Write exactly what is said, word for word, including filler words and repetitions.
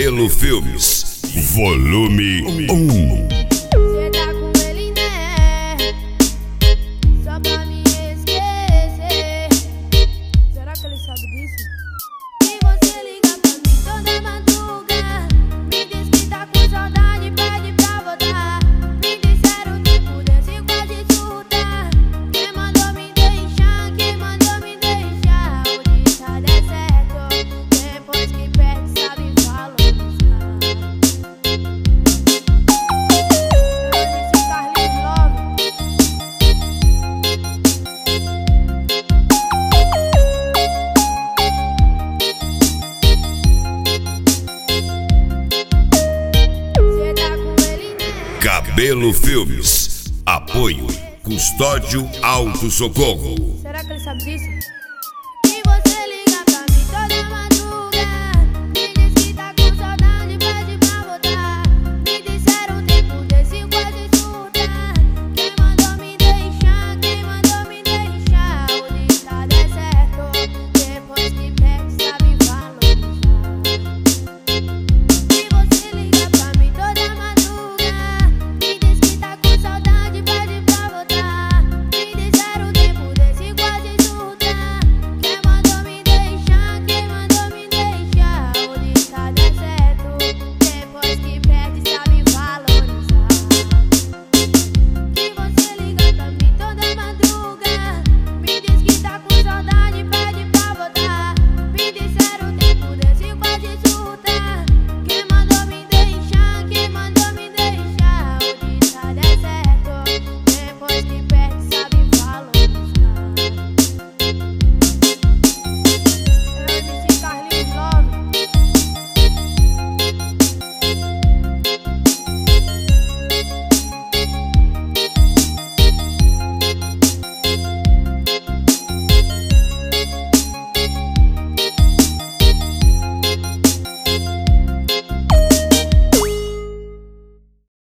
Cabelo Filmes, volume um. Cê tá com ele, né? Só pra me esquecer. Será que ele sabe disso? E você liga pra mim toda madruga, me diz que tá com saudade, pede pra voltar. Me disseram que pudesse quase surtar. Quem mandou me deixar, quem mandou me deixar? O ditado é certo, depois que perde sabe valorizar. Cabelo Filmes, apoio Custódio Auto Socorro. Será que ele sabe disso?